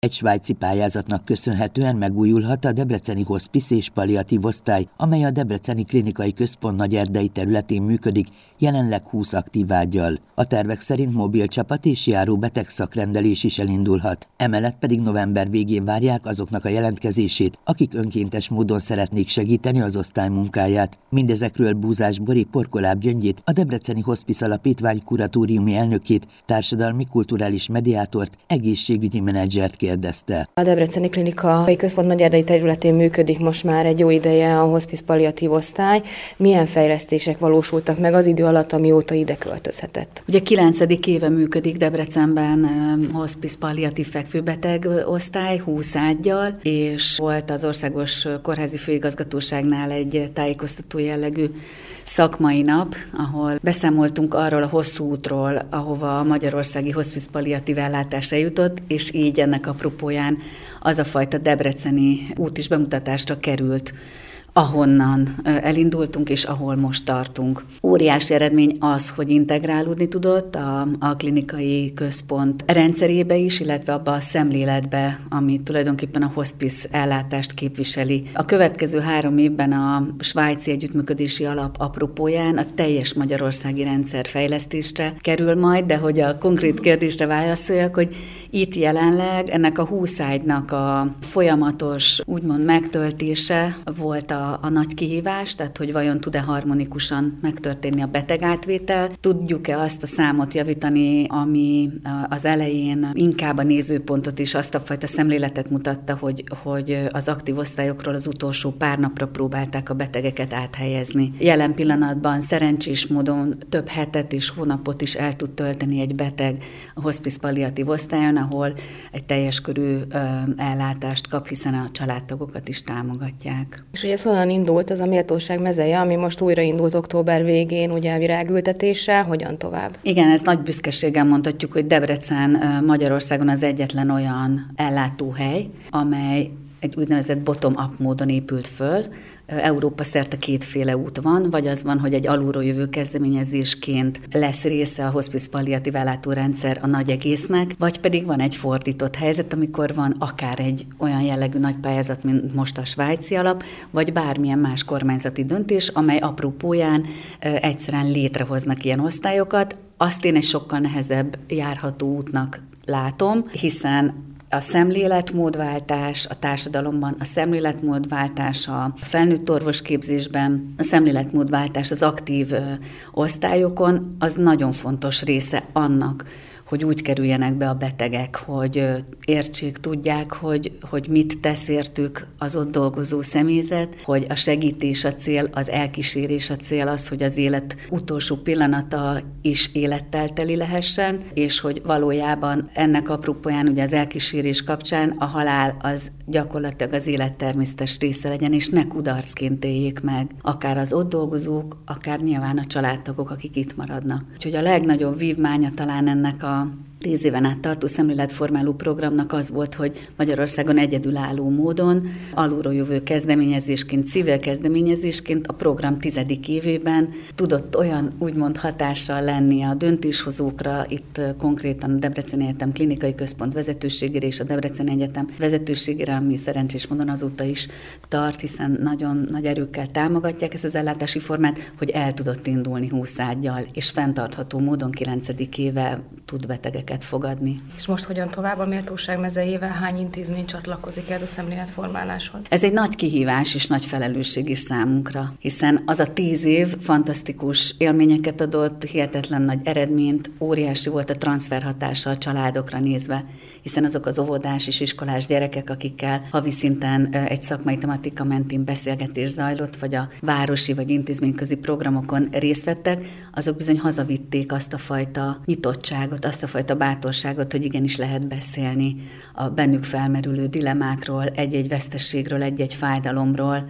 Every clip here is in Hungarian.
Egy svájci pályázatnak köszönhetően megújulhat a debreceni hospice és palliatív osztály, amely a Debreceni Klinikai Központ Nagyerdei területén működik, jelenleg 20 aktív ággyal. A tervek szerint mobil csapat és járó betegszakrendelés is elindulhat. Emellett pedig november végén várják azoknak a jelentkezését, akik önkéntes módon szeretnék segíteni az osztály munkáját. Mindezekről Búzás Bori Porkoláb Gyöngyét, a Debreceni Hospice Alapítvány kuratóriumi elnökét, társadalmi kulturális mediátort, egészségügyi menedzsert kérdezte. A Debreceni Klinikai Központ Nagyerdei területén működik most már egy jó ideje a hospice palliatív osztály. Milyen fejlesztések valósultak meg az idő alatt, amióta ide költözhetett? Ugye 9. éve működik Debrecenben hospice palliatív fekvőbeteg osztály 20 ággyal, és volt az Országos Kórházi Főigazgatóságnál egy tájékoztató jellegű szakmai nap, ahol beszámoltunk arról a hosszú útról, ahova a magyarországi hospice palliatív ellátás eljutott, és így ennek apropóján az a fajta debreceni út is bemutatásra került, ahonnan elindultunk, és ahol most tartunk. Óriási eredmény az, hogy integrálódni tudott a klinikai központ rendszerébe is, illetve abba a szemléletbe, ami tulajdonképpen a hospice ellátást képviseli. A következő 3 évben a svájci együttműködési alap apropóján a teljes magyarországi rendszer fejlesztésre kerül majd, de hogy a konkrét kérdésre válaszoljak, hogy itt jelenleg ennek a 20 ágynak a folyamatos, úgymond megtöltése volt a nagy kihívás, tehát hogy vajon tud-e harmonikusan megtörténni a betegátvétel, tudjuk-e azt a számot javítani, ami az elején inkább a nézőpontot és azt a fajta szemléletet mutatta, hogy az aktív osztályokról az utolsó pár napra próbálták a betegeket áthelyezni. Jelen pillanatban szerencsés módon több hetet és hónapot is el tud tölteni egy beteg a hospice palliatív osztályon, ahol egy teljes körű ellátást kap, hiszen a családtagokat is támogatják. És ugye honnan indult az a méltóság mezeje, ami most újraindult október végén, ugye a virágültetéssel, hogyan tovább? Igen, ez nagy büszkeséggel mondhatjuk, hogy Debrecen Magyarországon az egyetlen olyan ellátóhely, amely egy úgynevezett bottom-up módon épült föl. Európa szerte 2 út van, vagy az van, hogy egy alulról jövő kezdeményezésként lesz része a hospice palliatív ellátórendszer a nagy egésznek, vagy pedig van egy fordított helyzet, amikor van akár egy olyan jellegű nagy pályázat, mint most a svájci alap, vagy bármilyen más kormányzati döntés, amely apropóján egyszerűen létrehoznak ilyen osztályokat. Azt én egy sokkal nehezebb járható útnak látom, hiszen a szemléletmódváltás a társadalomban, a szemléletmódváltás a felnőtt orvosképzésben, a szemléletmódváltás az aktív osztályokon, az nagyon fontos része annak, hogy úgy kerüljenek be a betegek, hogy értsék, tudják, hogy mit tesz értük az ott dolgozó személyzet, hogy a segítés a cél, az elkísérés a cél az, hogy az élet utolsó pillanata is élettel teli lehessen, és hogy valójában ennek apropóján ugye az elkísérés kapcsán a halál az gyakorlatilag az élet természetes része legyen, és ne kudarcként éljék meg, akár az ott dolgozók, akár nyilván a családtagok, akik itt maradnak. Úgyhogy a legnagyobb vívmánya talán ennek a 10 éven át tartó szemléletformáló programnak az volt, hogy Magyarországon egyedülálló módon, alulról jövő kezdeményezésként, civil kezdeményezésként a program 10. évében tudott olyan úgymond hatással lenni a döntéshozókra, itt konkrétan a Debreceni Egyetem Klinikai Központ vezetőségére és a Debreceni Egyetem vezetőségére, ami szerencsés módon azóta is tart, hiszen nagyon nagy erőkkel támogatják ezt az ellátási formát, hogy el tudott indulni 20 ággyal, és fenntartható módon 9. éve tud betegeket fogadni. És most hogyan tovább a méltóság mezejével? Hány intézmény csatlakozik ez a szemléletformáláshoz? Ez egy nagy kihívás és nagy felelősség is számunkra, hiszen az a 10 év fantasztikus élményeket adott, hihetetlen nagy eredményt, óriási volt a transferhatása a családokra nézve, hiszen azok az óvodás és iskolás gyerekek, akikkel havi szinten egy szakmai tematika mentén beszélgetés zajlott, vagy a városi vagy intézményközi programokon részt vettek, azok bizony hazavitték azt a fajta nyitottságot, azt a fajta bátorságot, hogy igenis lehet beszélni a bennük felmerülő dilemmákról, egy-egy veszteségről, egy-egy fájdalomról,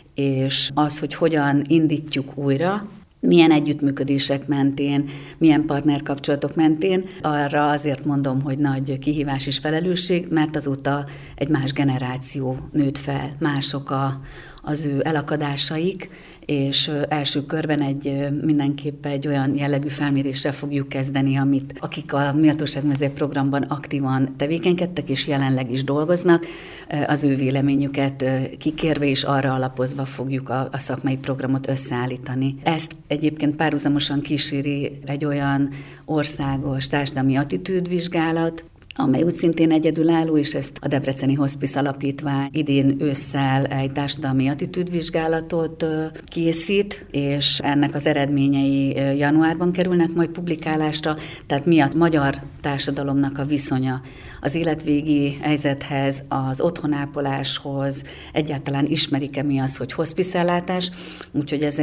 és az, hogy hogyan indítjuk újra, milyen együttműködések mentén, milyen partnerkapcsolatok mentén, arra azért mondom, hogy nagy kihívás és felelősség, mert azóta egy más generáció nőtt fel, mások az ő elakadásaik, és első körben mindenképp egy olyan jellegű felmérésre fogjuk kezdeni, akik a Méltóságmező programban aktívan tevékenykedtek, és jelenleg is dolgoznak, az ő véleményüket kikérve és arra alapozva fogjuk a szakmai programot összeállítani. Ezt egyébként párhuzamosan kíséri egy olyan országos társadalmi attitűdvizsgálat, amely úgy szintén egyedülálló, és ezt a Debreceni Hospice Alapítvány idén ősszel egy társadalmi attitűdvizsgálatot készít, és ennek az eredményei januárban kerülnek majd publikálásra, tehát mi a magyar társadalomnak a viszonya az életvégi helyzethez, az otthonápoláshoz, egyáltalán ismerik-e mi az, hogy hospice-ellátás, úgyhogy ez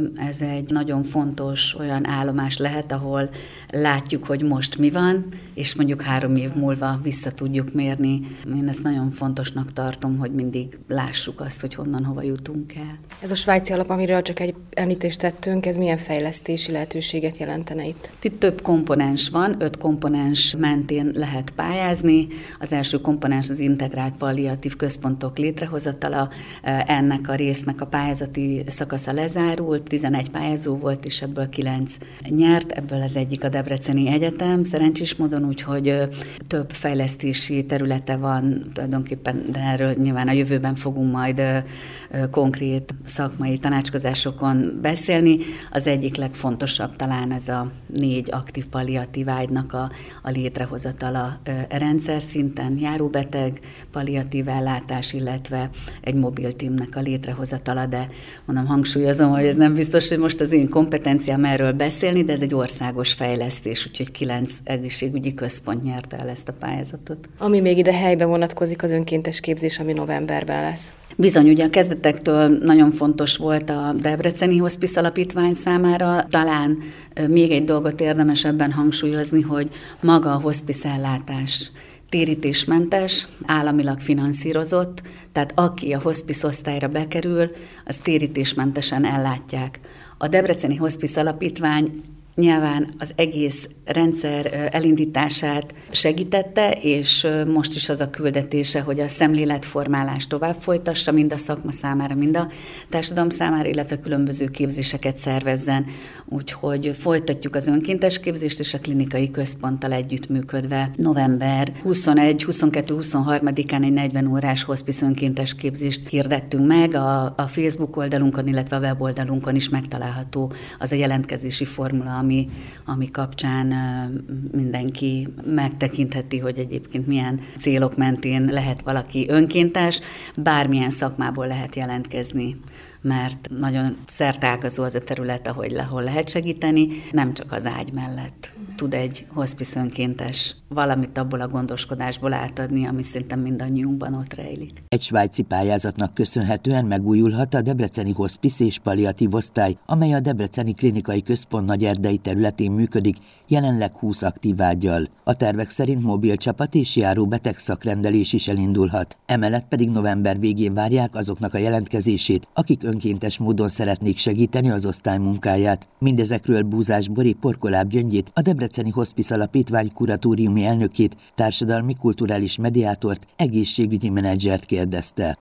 egy nagyon fontos olyan állomás lehet, ahol látjuk, hogy most mi van, és mondjuk 3 év múlva vissza tudjuk mérni. Én ezt nagyon fontosnak tartom, hogy mindig lássuk azt, hogy honnan, hova jutunk el. Ez a svájci alap, amiről csak egy említést tettünk, ez milyen fejlesztési lehetőséget jelentene itt? Itt több komponens van, 5 komponens mentén lehet pályázni. Az első komponens az integrált palliatív központok létrehozatala. Ennek a résznek a pályázati szakasza lezárult, 11 pályázó volt, és ebből 9 nyert, ebből az egyik a Debreceni Egyetem, szerencsés módon, úgyhogy több fejlesztési területe van tulajdonképpen, de erről nyilván a jövőben fogunk majd konkrét szakmai tanácskozásokon beszélni. Az egyik legfontosabb talán ez a 4 aktív palliatív ágynak a létrehozatala rendszer szinten, járóbeteg, palliatív ellátás, illetve egy mobil teamnek a létrehozatala, de mondom, hangsúlyozom, hogy ez nem biztos, hogy most az én kompetenciám erről beszélni, de ez egy országos fejlesztés, úgyhogy 9 egészségügyi központ nyerte el ezt a pályázatot. Ami még ide helyben vonatkozik, az önkéntes képzés, ami novemberben lesz. Bizony, ugye a kezdetektől nagyon fontos volt a Debreceni Hospice Alapítvány számára. Talán még egy dolgot érdemes ebben hangsúlyozni, hogy maga a hospice ellátás térítésmentes, államilag finanszírozott, tehát aki a hospice osztályra bekerül, az térítésmentesen ellátják. A Debreceni Hospice Alapítvány nyilván az egész rendszer elindítását segítette, és most is az a küldetése, hogy a szemléletformálást tovább folytassa, mind a szakma számára, mind a társadalom számára, illetve különböző képzéseket szervezzen. Úgyhogy folytatjuk az önkéntes képzést, és a klinikai központtal együttműködve november 21, 22, 23-án egy 40 órás hospice önkéntes képzést hirdettünk meg. A Facebook oldalunkon, illetve a weboldalunkon is megtalálható az a jelentkezési formula, ami kapcsán mindenki megtekintheti, hogy egyébként milyen célok mentén lehet valaki önkéntes, bármilyen szakmából lehet jelentkezni, mert nagyon szerteágazó az a terület, ahol lehet segíteni, nem csak az ágy mellett tud egy hospice önkéntes valamit abból a gondoskodásból átadni, ami szerintem mindannyiunkban ott rejlik. Egy svájci pályázatnak köszönhetően megújulhat a Debreceni Hospice és Palliatív Osztály, amely a Debreceni Klinikai Központ Nagyerdei területén működik, jelenleg 20 aktív ággyal. A tervek szerint mobil csapat és járó betegszakrendelés is elindulhat. Emellett pedig november végén várják azoknak a jelentkezését, akik önkéntes módon szeretnék segíteni az osztály munkáját. Mindezekről Búzás Bori Porkoláb Gyöngyét, a Debreceni Hospice Alapítvány kuratóriumi elnökét, társadalmi kulturális mediátort, egészségügyi menedzsert kérdezte.